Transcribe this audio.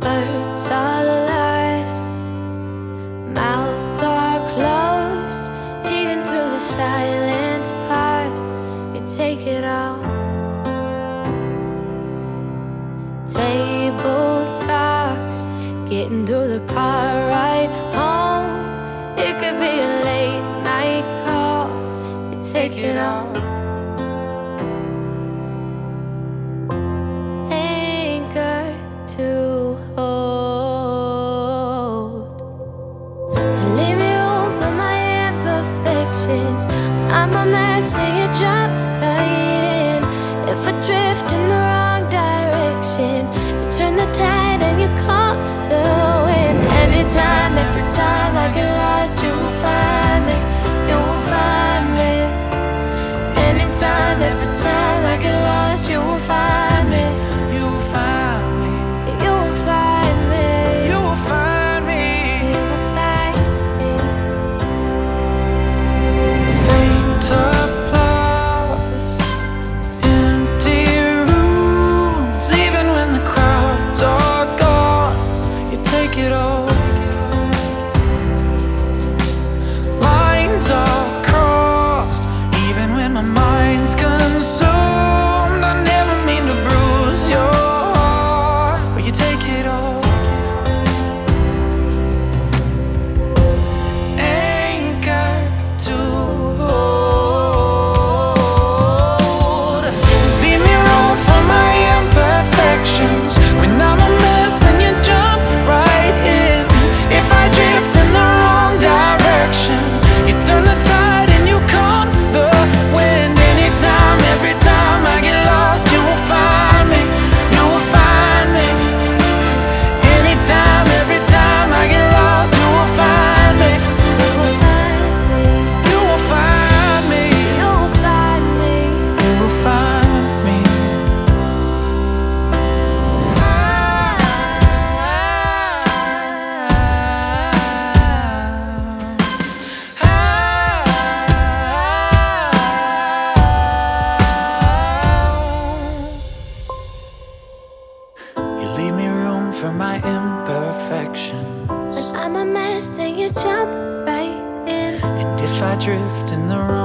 Words are lost, mouths are closed. Even through the silent parts, you take it all. Table talks, getting through the car ride home. It could be a late night call, you take it all. Anchor to hold. Leave me room for my imperfections. I'm a mess and you jump right in. If I drift in the wrong direction, you turn the tide and you calm the wind. Every time I get lost, you will find me, you will find me. Anytime, every time I get lost, you will find me, you will find me, you will find me, you will find me, you will find me. Faint applause, empty rooms. Even when the crowds are gone, you take it all. Lines are crossed, even when my mind's consumed. I never mean to bruise your heart, but you take it all. Anchor to hold. Leave me room for my imperfections. When I'm a mess and you jump right in. If I drift in the wrong direction, you turn the tide and you calm the wind. Anytime, every time I get lost, you will find me, you will find me. Anytime, every time I get lost, you will find me, You will find me, you will find me, you will find me. you will find me. You leave me room for my imperfections. I'm a mess and you jump right in. And if I drift in the wrong